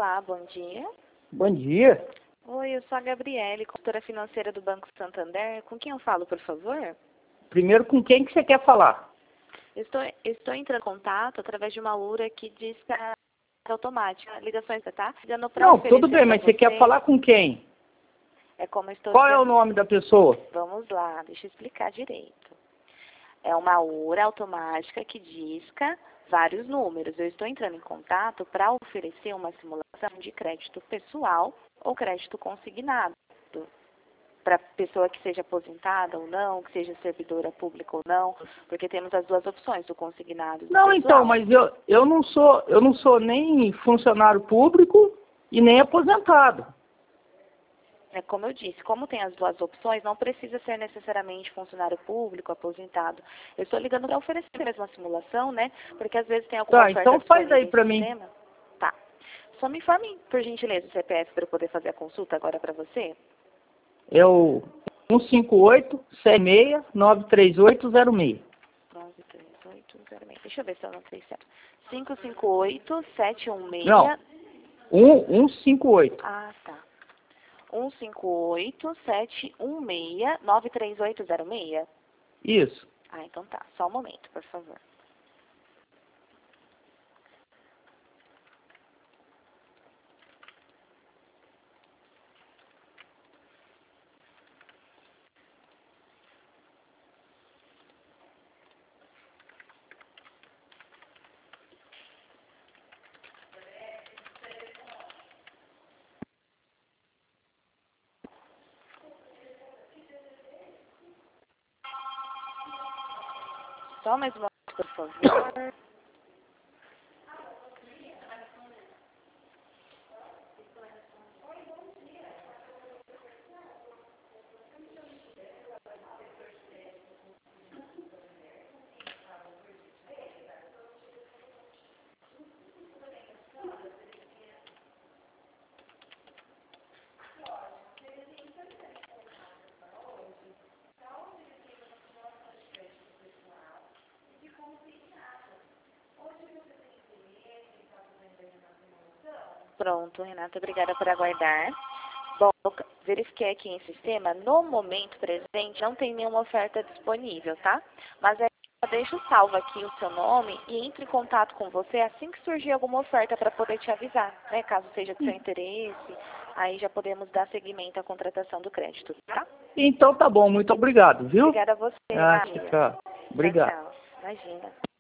Olá, bom dia. Bom dia. Oi, eu sou a Gabriele, consultora financeira do Banco Santander. Com quem eu falo, por favor? Primeiro, com quem que você quer falar? Estou entrando em contato através de uma URA que diz que é automática. Ligações, tá? Ligando para Não, oferecer tudo bem, mas você quer falar com quem? É como eu estou Qual é o dizendo. nome da pessoa? Vamos lá, deixa eu explicar direito. É uma URA automática que disca vários números. Eu estou entrando em contato para oferecer uma simulação de crédito pessoal ou crédito consignado. Para pessoa que seja aposentada ou não, que seja servidora pública ou não, porque temos as duas opções, do consignado e do Não, pessoal. então, mas eu não sou nem funcionário público e nem aposentado. É como eu disse, como tem as duas opções, não precisa ser necessariamente funcionário público, aposentado. Eu estou ligando para oferecer mesmo a simulação, né? Porque às vezes tem alguma Tá, oferta então faz disponível aí em pra mim. sistema. Tá. Só me informe, por gentileza, o CPF para eu poder fazer a consulta agora para você. É o 158-76-93806. 93806. Deixa eu ver se eu anotei certo. 558-716. Não, 158. Ah, tá. 158-716-93806. Isso. Ah, então tá. Só um momento, por favor. Só mais uma vez, por favor. Pronto, Renata, obrigada por aguardar. Bom, eu verifiquei aqui em sistema, no momento presente não tem nenhuma oferta disponível, tá? Mas aí eu deixo salvo aqui o seu nome e entre em contato com você assim que surgir alguma oferta para poder te avisar, né? Caso seja do seu interesse, aí já podemos dar seguimento à contratação do crédito, tá? Então tá bom, muito obrigado, viu? Obrigada a você, Ah, Maria. tchau. Obrigado. Tchau, tchau. Imagina.